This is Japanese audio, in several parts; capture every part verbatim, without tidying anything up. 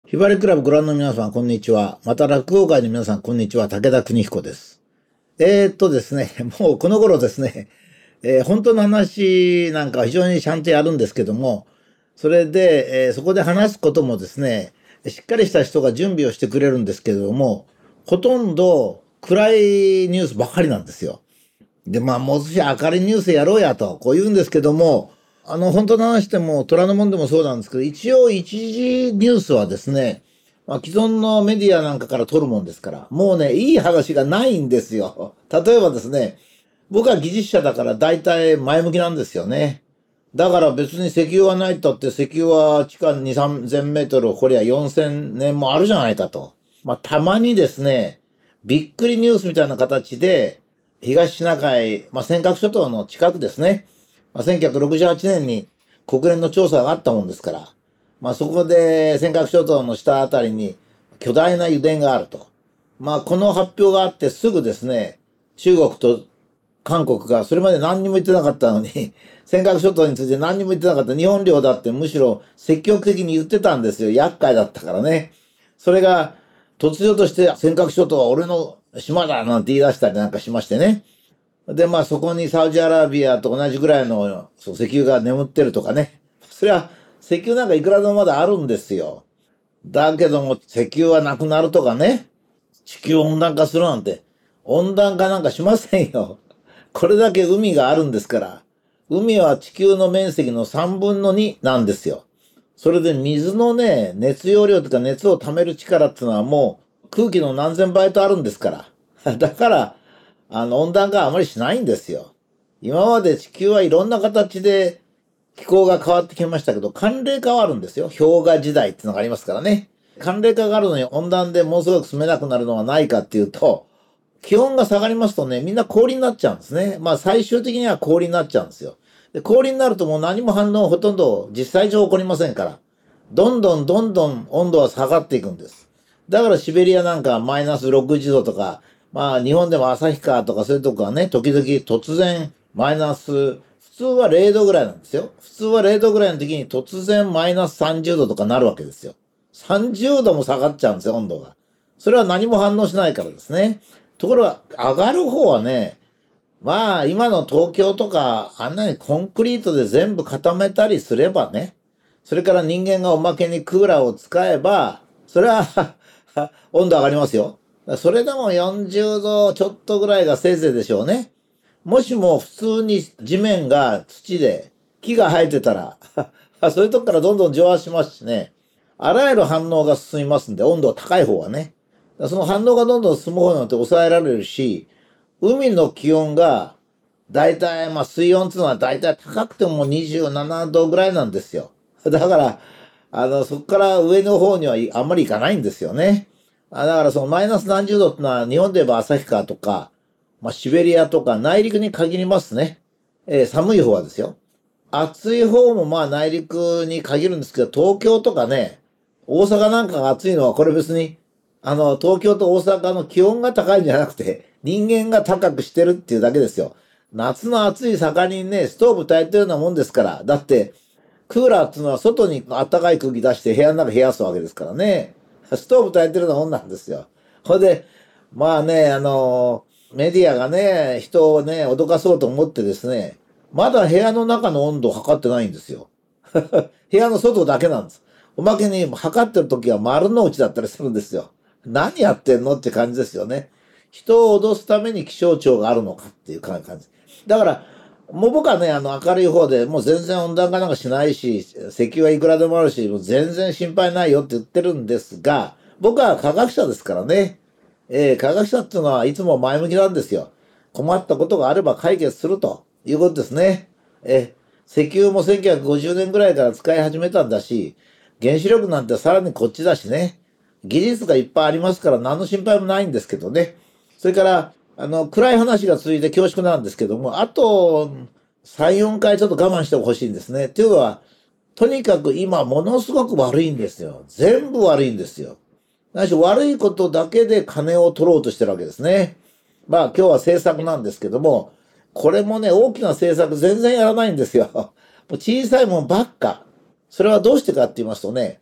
ひばりクラブご覧の皆さん、こんにちは。また落語界の皆さん、こんにちは。武田邦彦です。えーっとですね、もうこの頃ですね、えー本当の話なんかは非常にちゃんとやるんですけども、それで、えーそこで話すこともですね、しっかりした人が準備をしてくれるんですけれども、ほとんど暗いニュースばかりなんですよ。で、まあ、もう少し明るいニュースやろうやと、こう言うんですけども、あの、本当の話でも、虎の門でもそうなんですけど、一応一時ニュースはですね、まあ、既存のメディアなんかから取るもんですから、もうね、いい話がないんですよ。例えばですね、僕は技術者だから大体前向きなんですよね。だから別に石油はないとって、石油は地下に、さんぜんメートル掘りゃよんせんねんもあるじゃないかと。まあ、たまにですね、びっくりニュースみたいな形で、東シナ海、まあ、尖閣諸島の近くですね。まあ、せんきゅうひゃくろくじゅうはちねんに国連の調査があったもんですから、まあ、そこで尖閣諸島の下あたりに巨大な油田があると。まあ、この発表があってすぐですね、中国と韓国がそれまで何にも言ってなかったのに、尖閣諸島について何にも言ってなかった日本領だってむしろ積極的に言ってたんですよ。厄介だったからね。それが突如として尖閣諸島は俺の島だなんて言い出したりなんかしましてね。で、まあそこにサウジアラビアと同じぐらいのそう石油が眠ってるとかね。それは石油なんかいくらでもまだあるんですよ。だけども石油はなくなるとかね。地球温暖化するなんて温暖化なんかしませんよ。これだけ海があるんですから。海は地球の面積のさんぶんのになんですよ。それで水のね、熱容量とか熱を溜める力っていうのはもう空気の何千倍とあるんですから。だから、あの温暖化はあまりしないんですよ。今まで地球はいろんな形で気候が変わってきましたけど、寒冷化はあるんですよ。氷河時代っていうのがありますからね。寒冷化があるのに温暖でものすごく住めなくなるのはないかっていうと、気温が下がりますとね、みんな氷になっちゃうんですね。まあ最終的には氷になっちゃうんですよ。で、氷になるともう何も反応ほとんど実際上起こりませんから、どんどんどんどん温度は下がっていくんです。だからシベリアなんかマイナスろくじゅうどとか、まあ日本でも旭川とかそういうとこはね、時々突然マイナス、普通はれいどぐらいなんですよ。普通はれいどぐらいの時に突然マイナスさんじゅうどとかなるわけですよ。さんじゅうども下がっちゃうんですよ、温度が。それは何も反応しないからですね。ところが、上がる方はね、まあ、今の東京とか、あんなにコンクリートで全部固めたりすればね、それから人間がおまけにクーラーを使えば、それは温度上がりますよ。それでもよんじゅうどちょっとぐらいがせいぜいでしょうね。もしも普通に地面が土で木が生えてたらそういうとこからどんどん蒸発しますしね。あらゆる反応が進みますんで、温度高い方はね。その反応がどんどん進む方によって抑えられるし、海の気温が、だいたい、まあ水温っていうのはだいたい高くてもにじゅうななどぐらいなんですよ。だから、あの、そこから上の方にはあんまり行かないんですよね。あだからそのマイナス何十度ってのは日本で言えば旭川とか、まあシベリアとか内陸に限りますね。えー寒い方はですよ。暑い方もまあ内陸に限るんですけど、東京とかね、大阪なんかが暑いのはこれ別に、あの、東京と大阪の気温が高いんじゃなくて、人間が高くしてるっていうだけですよ。夏の暑い盛りにね、ストーブ焚いてるようなもんですから。だって、クーラーっていうのは外に暖かい空気出して部屋の中冷やすわけですからね。ストーブ焚いてるようなもんなんですよ。ほいで、まあね、あの、メディアがね、人をね、脅かそうと思ってですね、まだ部屋の中の温度を測ってないんですよ。部屋の外だけなんです。おまけに測ってる時は丸の内だったりするんですよ。何やってんのって感じですよね。人を脅すために気象庁があるのかっていう感じ。だから、もう僕はね、あの明るい方でもう全然温暖化なんかしないし、石油はいくらでもあるし、もう全然心配ないよって言ってるんですが、僕は科学者ですからね。えー、科学者っていうのはいつも前向きなんですよ。困ったことがあれば解決するということですね。えー、石油もせんきゅうひゃくごじゅうねんぐらいから使い始めたんだし、原子力なんてさらにこっちだしね。技術がいっぱいありますから何の心配もないんですけどね。それから、あの、暗い話が続いて恐縮なんですけども、あとさん、よんかいちょっと我慢してほしいんですね。っていうのは、とにかく今ものすごく悪いんですよ。全部悪いんですよ。何しろ悪いことだけで金を取ろうとしてるわけですね。まあ今日は政策なんですけども、これもね、大きな政策全然やらないんですよ。もう小さいもんばっか。それはどうしてかって言いますとね、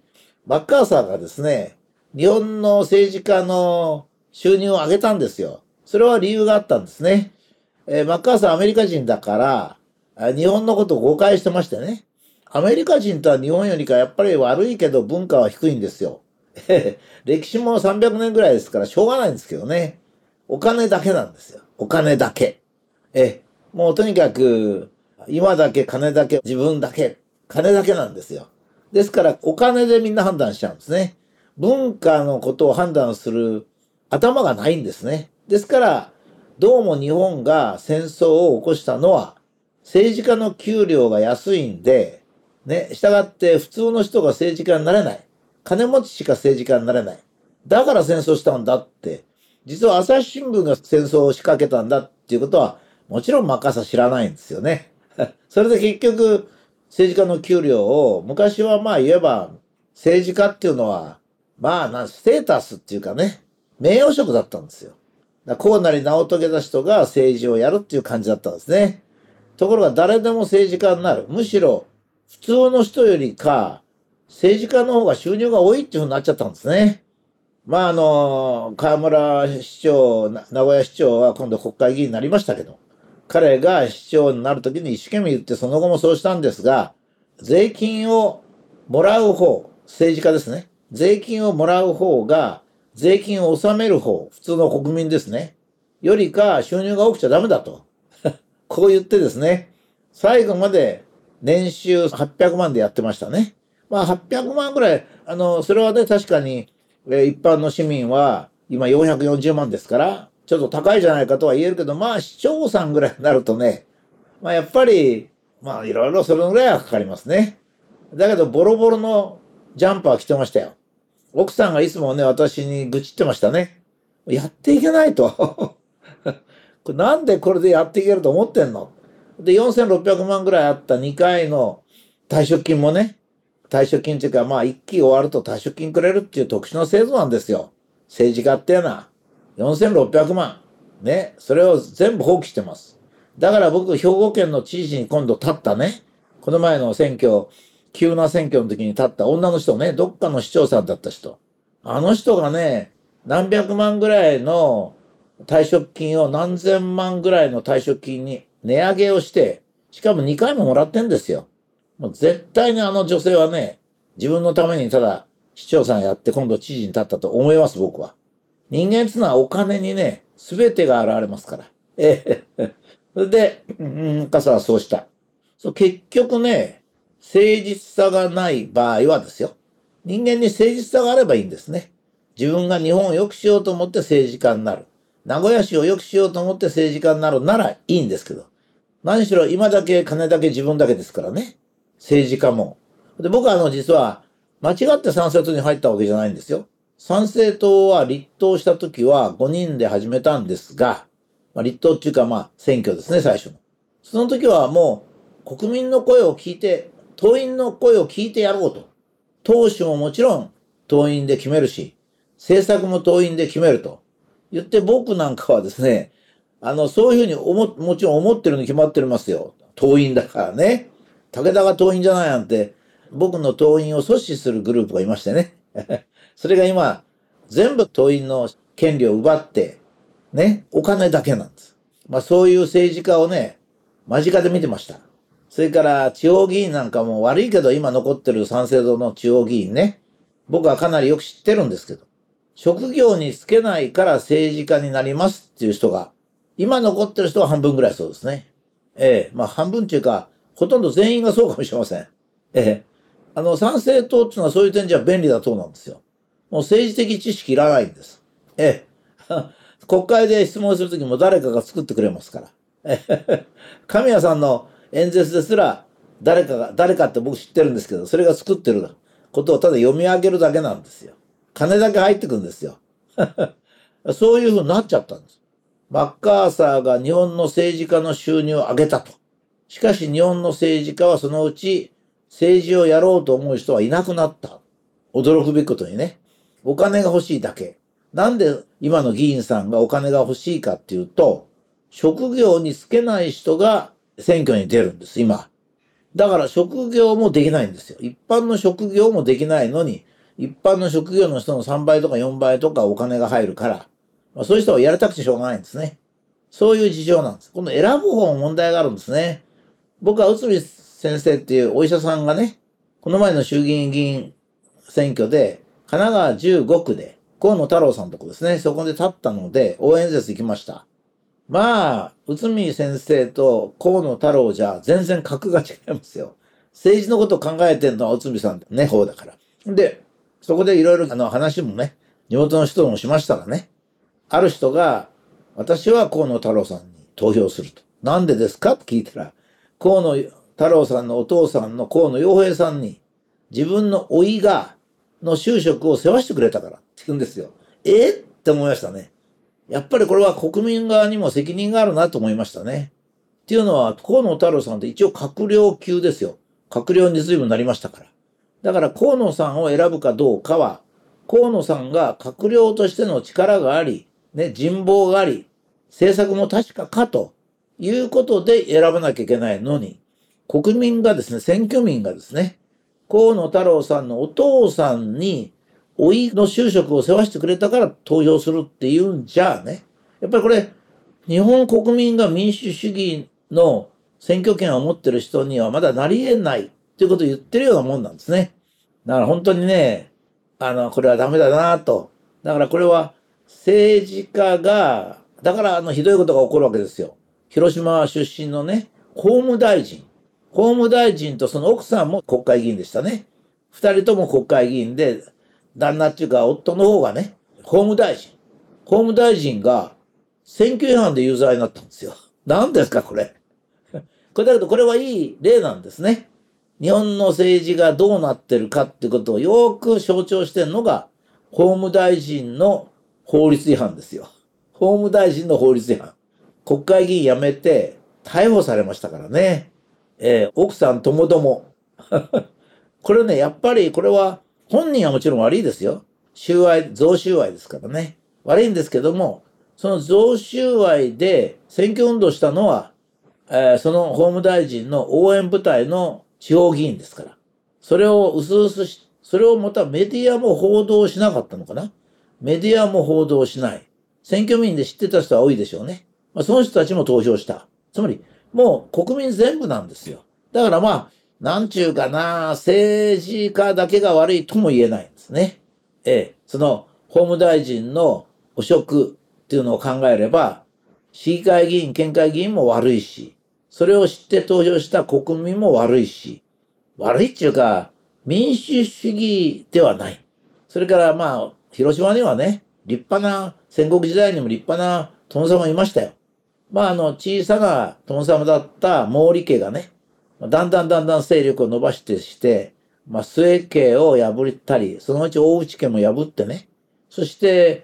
マッカーサーがですね、日本の政治家の収入を上げたんですよ。それは理由があったんですね。えーマッカーサーはアメリカ人だから、あ日本のことを誤解してましてね。アメリカ人とは日本よりかやっぱり悪いけど文化は低いんですよ。歴史もさんびゃくねんぐらいですからしょうがないんですけどね。お金だけなんですよ。お金だけ。え、もうとにかく、今だけ金だけ、自分だけ、金だけなんですよ。ですからお金でみんな判断しちゃうんですね。文化のことを判断する頭がないんですね。ですから、どうも日本が戦争を起こしたのは、政治家の給料が安いんで、ね、従って普通の人が政治家になれない。金持ちしか政治家になれない。だから戦争したんだって。実は朝日新聞が戦争を仕掛けたんだっていうことは、もちろんマッカーサー知らないんですよね。それで結局、政治家の給料を、昔はまあ言えば、政治家っていうのは、まあな、ステータスっていうかね、名誉職だったんですよ。だからこうなり名を遂げた人が政治をやるっていう感じだったんですね。ところが誰でも政治家になる。むしろ、普通の人よりか、政治家の方が収入が多いっていうふうになっちゃったんですね。まああの、河村市長、な名古屋市長は今度国会議員になりましたけど、彼が市長になるときに一生懸命言ってその後もそうしたんですが、税金をもらう方、政治家ですね。税金をもらう方が、税金を納める方、普通の国民ですね。よりか収入が多くちゃダメだと。こう言ってですね、最後まで年収はっぴゃくまんでやってましたね。まあはっぴゃくまんぐらい、あの、それはね、確かに、えー一般の市民は今よんひゃくよんじゅうまんですから、ちょっと高いじゃないかとは言えるけど、まあ市長さんぐらいになるとね、まあやっぱり、まあいろいろそれぐらいはかかりますね。だけどボロボロのジャンパー着てましたよ。奥さんがいつもね、私に愚痴ってましたね。やっていけないと。これなんでこれでやっていけると思ってんの。で、よんせんろっぴゃくまんぐらいあったにかいの退職金もね、退職金っていうか、まあ一期終わると退職金くれるっていう特殊な制度なんですよ。政治家っていうのは。よんせんろっぴゃくまん。ね。それを全部放棄してます。だから僕、兵庫県の知事に今度立ったね。この前の選挙、急な選挙の時に立った女の人ね、どっかの市長さんだった人。あの人がね、何百万ぐらいの退職金を何千万ぐらいの退職金に値上げをして、しかもにかいももらってんですよ。もう絶対にあの女性はね、自分のためにただ市長さんやって今度知事に立ったと思います、僕は。人間っていうのはお金にね、すべてが現れますから。ええ。それで、うん、傘はそうした。そう、結局ね、誠実さがない場合はですよ。人間に誠実さがあればいいんですね。自分が日本を良くしようと思って政治家になる。名古屋市を良くしようと思って政治家になるならいいんですけど。何しろ今だけ金だけ自分だけですからね。政治家も。で、僕はあの実は間違って参政党に入ったわけじゃないんですよ。参政党は立党した時はごにんで始めたんですが、まあ、立党っていうかまあ選挙ですね、最初の。その時はもう国民の声を聞いて、党員の声を聞いてやろうと。党首ももちろん党員で決めるし、政策も党員で決めると。言って僕なんかはですね、あの、そういうふうに思、もちろん思ってるに決まってますよ。党員だからね。武田が党員じゃないなんて、僕の党員を阻止するグループがいましてね。それが今、全部党員の権利を奪って、ね、お金だけなんです。まあそういう政治家をね、間近で見てました。それから地方議員なんかも悪いけど今残ってる参政党の地方議員ね、僕はかなりよく知ってるんですけど、職業に就けないから政治家になりますっていう人が、今残ってる人は半分ぐらいそうですね。ええ、まあ半分っていうか、ほとんど全員がそうかもしれません。ええ、あの参政党っていうのはそういう点じゃ便利な党なんですよ。もう政治的知識いらないんです。ええ。国会で質問するときも誰かが作ってくれますから。ええ。神谷さんの演説ですら、誰かが、誰かって僕知ってるんですけど、それが作ってることをただ読み上げるだけなんですよ。金だけ入ってくるんですよ。そういう風になっちゃったんです。マッカーサーが日本の政治家の収入を上げたと。しかし日本の政治家はそのうち政治をやろうと思う人はいなくなった。驚くべきことにね。お金が欲しいだけ。なんで今の議員さんがお金が欲しいかっていうと、職業に就けない人が選挙に出るんです、今。だから職業もできないんですよ。一般の職業もできないのに、 一般の職業の人のさんばいとかよんばいとかお金が入るから、まあ、そういう人はやりたくてしょうがないんですね。そういう事情なんです。この選ぶ方も問題があるんですね。僕は内海先生っていうお医者さんがね、この前の衆議院議員選挙で、神奈川じゅうごくで、河野太郎さんのとこですね、そこで立ったので、応援演説行きました。まあ、内海先生と河野太郎じゃ全然格が違いますよ。政治のことを考えてるのは内海さんね、方だから。で、そこでいろいろあの話もね、地元の人ともしましたらね、ある人が、私は河野太郎さんに投票すると。なんでですかって聞いたら、河野太郎さんのお父さんの河野洋平さんに、自分の甥いが、の就職を世話してくれたからって言うんですよ。えって思いましたね。やっぱりこれは国民側にも責任があるなと思いましたね。っていうのは、河野太郎さんって一応閣僚級ですよ。閣僚に随分なりましたから。だから河野さんを選ぶかどうかは、河野さんが閣僚としての力があり、ね、人望があり、政策も確かかということで選ばなきゃいけないのに、国民がですね、選挙民がですね、河野太郎さんのお父さんに、甥いの就職を世話してくれたから投票するっていうんじゃあね。やっぱりこれ、日本国民が民主主義の選挙権を持ってる人にはまだなり得ないっていうことを言ってるようなもんなんですね。だから本当にね、あの、これはダメだなと。だからこれは政治家が、だからあのひどいことが起こるわけですよ。広島出身のね、法務大臣。法務大臣とその奥さんも国会議員でしたね。二人とも国会議員で、旦那っていうか夫の方がね、法務大臣。法務大臣が選挙違反で有罪になったんですよ。何ですかこれ。これだけどこれはいい例なんですね。日本の政治がどうなってるかってことをよく象徴してるのが法務大臣の法律違反ですよ。法務大臣の法律違反。国会議員辞めて逮捕されましたからね。えー、奥さんともども。これね、やっぱりこれは本人はもちろん悪いですよ。収賄、贈収賄ですからね。悪いんですけども、その贈収賄で選挙運動したのは、えー、その法務大臣の応援部隊の地方議員ですから。それを薄々し、それをまたメディアも報道しなかったのかな。メディアも報道しない。選挙民で知ってた人は多いでしょうね。まあ、その人たちも投票した。つまり、もう国民全部なんですよ。だからまあ、なんちゅうかな、政治家だけが悪いとも言えないんですね。ええ、その法務大臣の汚職っていうのを考えれば、市議会議員、県会議員も悪いし、それを知って投票した国民も悪いし、悪いっていうか、民主主義ではない。それからまあ、広島にはね、立派な、戦国時代にも立派な殿様いましたよ。まあ、あの、小さな殿様だった毛利家がね、だんだんだんだん勢力を伸ばしてして、まあ、末家を破ったり、そのうち大内家も破ってね、そして、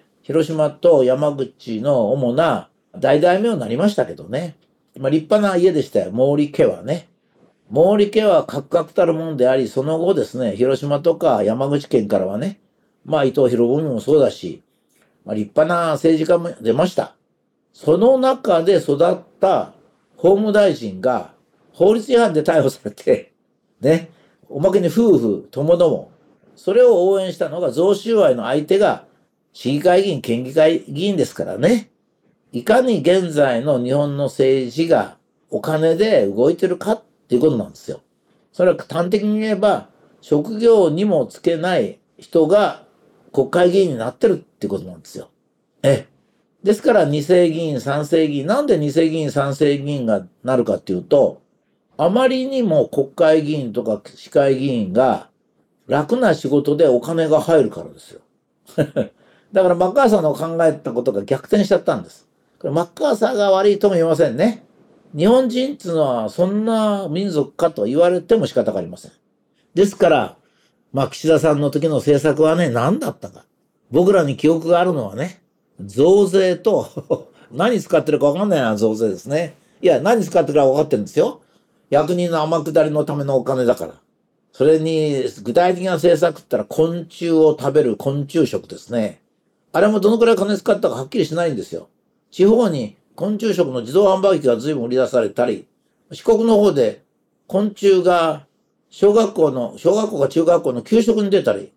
広島と山口の主な大大名になりましたけどね。まあ、立派な家でしたよ、毛利家はね。毛利家は格々たるものであり、その後ですね、広島とか山口県からはね、まあ、伊藤博文もそうだし、まあ、立派な政治家も出ました。その中で育った法務大臣が法律違反で逮捕されて、ね、おまけに夫婦ともども、それを応援したのが贈収賄の相手が市議会議員、県議会議員ですからね。いかに現在の日本の政治がお金で動いてるかっていうことなんですよ。それは端的に言えば、職業にもつけない人が国会議員になってるっていうことなんですよ。ええ。ですから二世議員、三世議員、なんで二世議員、三世議員がなるかっていうと、あまりにも国会議員とか市会議員が楽な仕事でお金が入るからですよ。だからマッカーサーの考えたことが逆転しちゃったんです。これマッカーサーが悪いとも言えませんね。日本人っていうのはそんな民族かと言われても仕方がありません。ですから、まあ岸田さんの時の政策はね、何だったか。僕らに記憶があるのはね、増税と何使ってるか分かんないな、増税ですね。いや、何使ってるか分かってるんですよ。役人の天下りのためのお金だから。それに、具体的な政策って言ったら昆虫を食べる昆虫食ですね。あれもどのくらい金使ったかはっきりしないんですよ。地方に昆虫食の自動販売機が随分売り出されたり、四国の方で昆虫が小学校の、小学校か中学校の給食に出たり、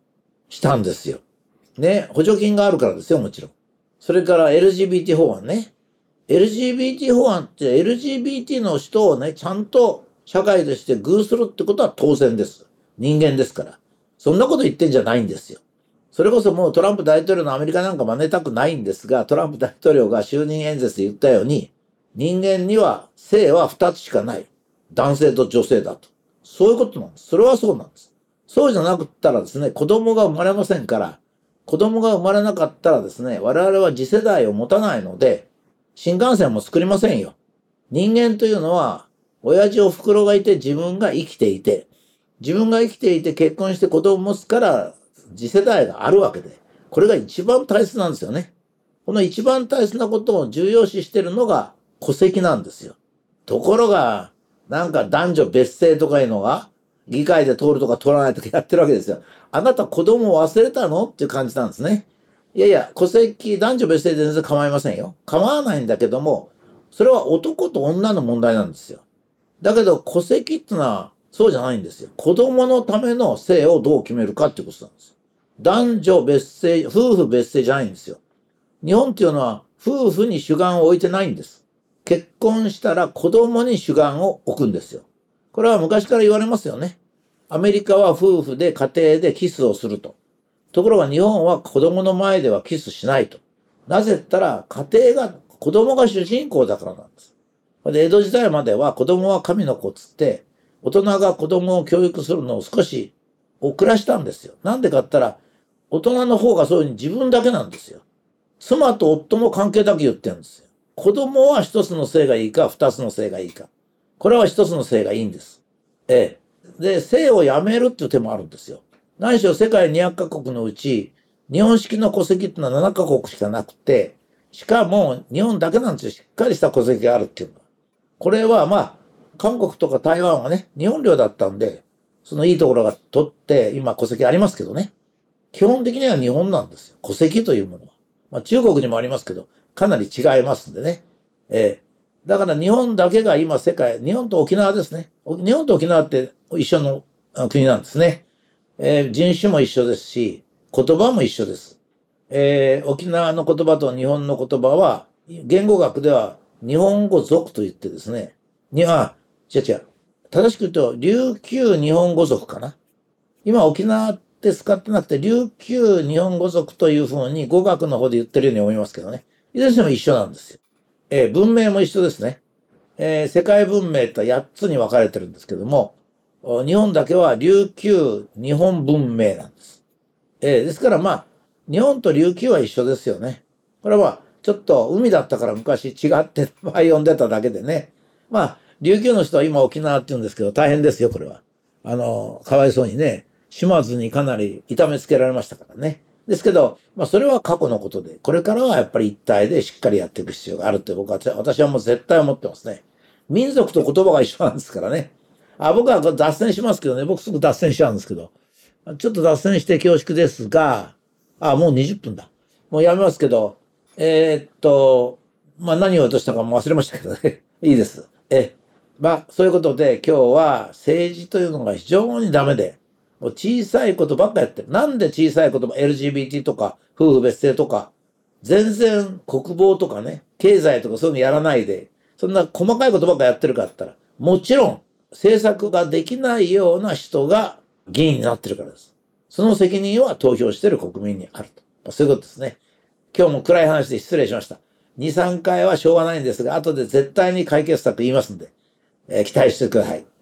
したんですよ。ね、補助金があるからですよ、もちろん。それから エルジービーティー 法案ね。エルジービーティー 法案って エルジービーティー の人をね、ちゃんと社会として偶するってことは当然です。人間ですから。そんなこと言ってんじゃないんですよ。それこそもうトランプ大統領のアメリカなんか真似たくないんですが、トランプ大統領が就任演説で言ったように、人間には性は二つしかない。男性と女性だと。そういうことなんです。それはそうなんです。そうじゃなくったらですね、子供が生まれませんから、子供が生まれなかったらですね、我々は次世代を持たないので、新幹線も作りませんよ。人間というのは、親父お袋がいて自分が生きていて、自分が生きていて結婚して子供を持つから次世代があるわけで、これが一番大切なんですよね。この一番大切なことを重要視しているのが戸籍なんですよ。ところが、なんか男女別姓とかいうのが、議会で通るとか通らないとかやってるわけですよ。あなた子供を忘れたのっていう感じなんですね。いやいや、戸籍、男女別姓で全然構いませんよ。構わないんだけども、それは男と女の問題なんですよ。だけど戸籍ってのはそうじゃないんですよ。子供のための姓をどう決めるかっていうことなんです。男女別姓、夫婦別姓じゃないんですよ。日本っていうのは夫婦に主眼を置いてないんです。結婚したら子供に主眼を置くんですよ。これは昔から言われますよね。アメリカは夫婦で家庭でキスをすると。ところが日本は子供の前ではキスしないと。なぜったら家庭が、子供が主人公だからなんです。で、江戸時代までは子供は神の子っつって、大人が子供を教育するのを少し遅らしたんですよ。なんでかったら、大人の方がそういうふうに自分だけなんですよ。妻と夫の関係だけ言ってるんですよ。子供は一つの性がいいか、二つの性がいいか。これは一つの性がいいんです。ええ。で、性をやめるっていう手もあるんですよ。何しろ世界にひゃくカ国のうち、日本式の戸籍ってのはななカ国しかなくて、しかも日本だけなんですよ。しっかりした戸籍があるっていうのは。これはまあ、韓国とか台湾はね、日本領だったんで、そのいいところが取って、今戸籍ありますけどね。基本的には日本なんですよ。戸籍というものは。まあ中国にもありますけど、かなり違いますんでね。ええ。だから日本だけが今世界、日本と沖縄ですね。日本と沖縄って一緒の国なんですね。えー、人種も一緒ですし、言葉も一緒です。えー、沖縄の言葉と日本の言葉は、言語学では日本語族と言ってですね。には、違う違う。正しく言うと、琉球日本語族かな。今沖縄って使ってなくて、琉球日本語族というふうに語学の方で言ってるように思いますけどね。いずれにしても一緒なんですよ。えー、文明も一緒ですね。えー、世界文明とはやっつに分かれてるんですけども、日本だけは琉球日本文明なんです。えー、ですからまあ、日本と琉球は一緒ですよね。これはちょっと海だったから昔違って名前呼んでただけでね。まあ、琉球の人は今沖縄って言うんですけど大変ですよ、これは。あの、かわいそうにね、島津にかなり痛めつけられましたからね。ですけど、まあそれは過去のことで、これからはやっぱり一体でしっかりやっていく必要があるって僕は、私はもう絶対思ってますね。民族と言葉が一緒なんですからね。あ、僕は脱線しますけどね、僕すぐ脱線しちゃうんですけど。ちょっと脱線して恐縮ですが、あ、もうにじゅっぷんだ。もうやめますけど、えー、っと、まあ何を言おうとしたかも忘れましたけどね。いいです。え、まあそういうことで今日は政治というのが非常にダメで、もう小さいことばっかやってる。なんで小さいことも エルジービーティー とか夫婦別姓とか、全然国防とかね、経済とかそういうのやらないで、そんな細かいことばっかやってるかって言ったら、もちろん政策ができないような人が議員になってるからです。その責任は投票している国民にあると。そういうことですね。今日も暗い話で失礼しました。に、さんかいはしょうがないんですが、後で絶対に解決策言いますんで、えー、期待してください。